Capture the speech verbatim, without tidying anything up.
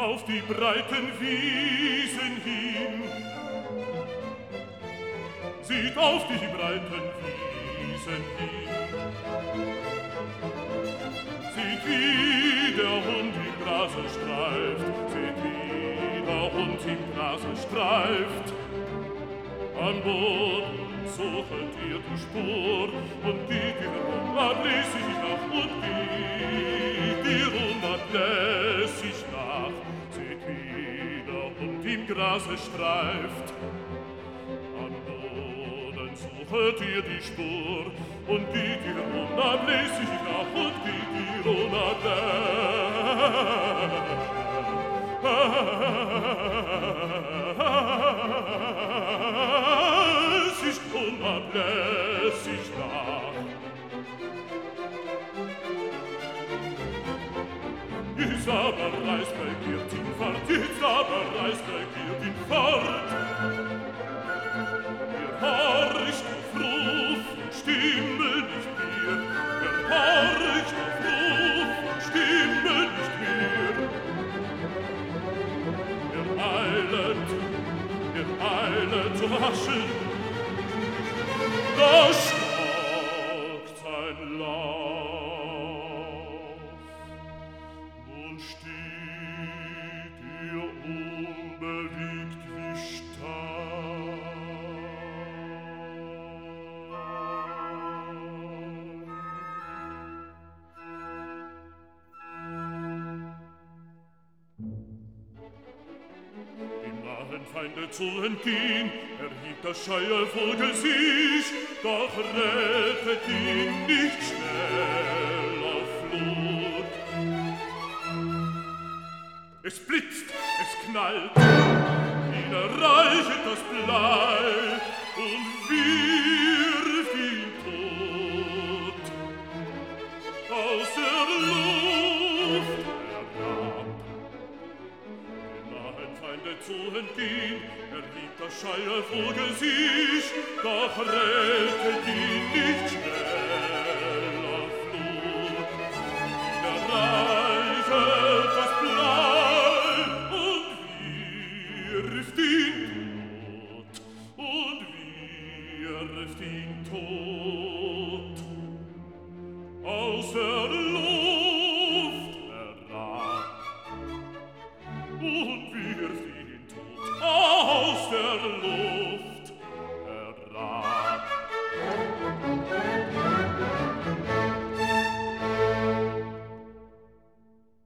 auf die breiten Wiesen hin, sieht auf die breiten Wiesen hin, sieht wie der Hund im Grase streift, sieht wie der Hund im Grase streift. Am Boden suchet ihr die Spur und geht ihr unablässig nach und geht ihr unablässig nach. Seht wie der Hund im Grase streift. Am Boden suchet ihr die Spur und geht ihr unablässig nach und geht ihr unablässig. Unablässig nach. Ist aber Reis begiert ihn fort, ist aber Reis begiert ihn fort. Ihr horcht auf Ruf und Stimme nicht mehr, ihr horcht auf Ruf und Stimme nicht mehr. Ihr eilet, ihr eilet zu waschen, da stockt sein Lauf und steht ihr unbewegt wie Stein. Dem nahen Feinde zu entgehen, erhebt das scheue Vogel sich, doch rettet ihn nicht schnell auf Flut. Es blitzt, es knallt, ihn erreichet das Blei und wirft ihn tot aus der Luft herab. Dem nahen Feinde zu entgehen, erhebt das scheue Vogel sich, doch rettet ihn nicht schnell auf Flut. Ihn erreichet das Blei und wirft ihn tot, und wirft ihn tot aus der Luft herab und wirft ihn tot aus der Luft.